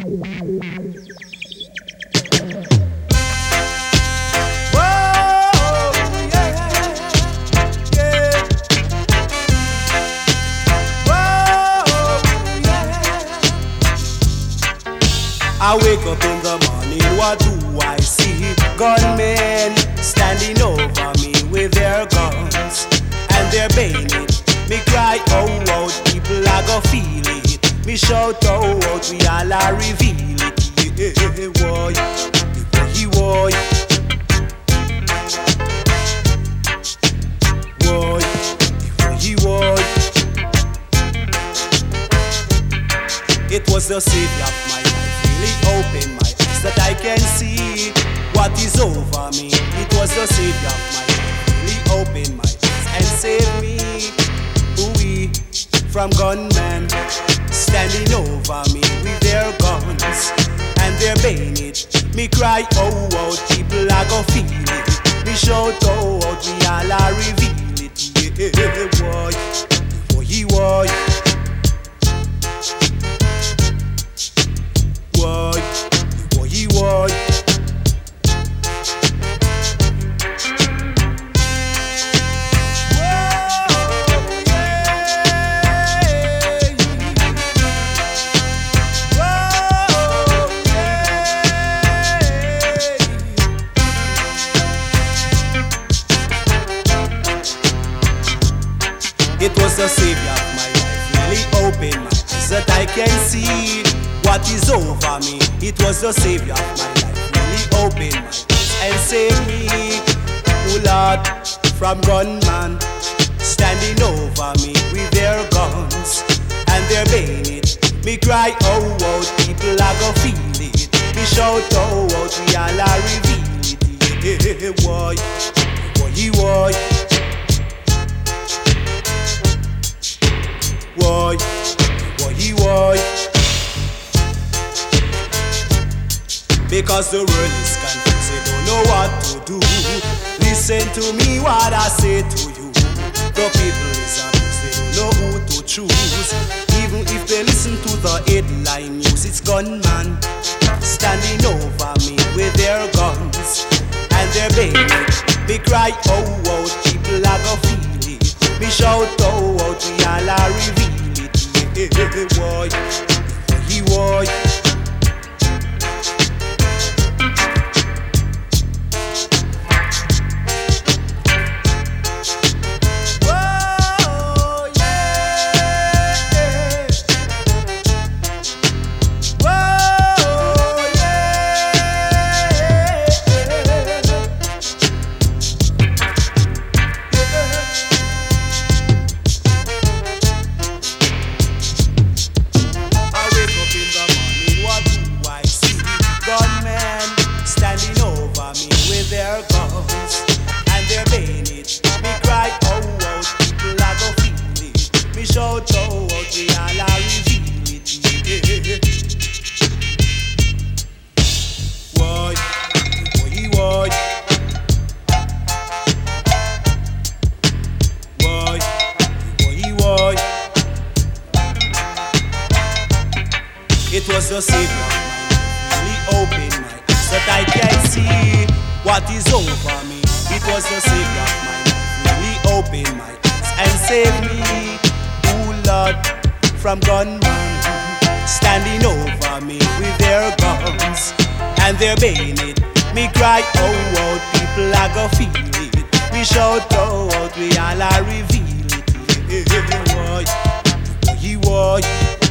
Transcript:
I wake up in the morning, what do I see? Gunmen standing over me with their guns and their bayonet. Me cry, oh, oh, people I go feel it. Me shout, oh, oh, we all are reveal it. Yeah, boy, boy, boy. It was the savior of my life, really opened my eyes that I can see what is over me. It was the savior of my life, really opened my eyes and saved me, ooh, from gunmen standing over me with their guns and their bayonet. Me cry, oh, oh, people I go feel it. Me shout, oh, oh, we all are reveal it. Yeah, boy, boy. Boy. It was the savior of my life, really opened my eyes that I can see what is over me. It was the savior of my life, really opened my eyes and saved me, oh Lord, from gunmen standing over me with their guns and their bayonet. Me cry, oh, oh, people I go feel it. Me shout, oh, oh, we all are reveal it. Yeah, boy, boy. Because the world is confused, they don't know what to do. Listen to me what I say to you. The people is abused, they don't know who to choose. Even if they listen to the headline news, it's gunmen standing over me with their guns and their bayonet. Me cry, oh, oh, people I go feel it. Me shout, oh, oh, we all are reveal it. Yeah, boy, boy. It was the savior of my life, really opened my eyes that I can see what is over me. It was the savior of my life, really opened my eyes and saved me, oh Lord, from gunmen standing over me with their guns and their bayonet. Me cry, oh, oh, people I go feel it. Me shout, oh, oh, we all are reveal it. Boy, boy.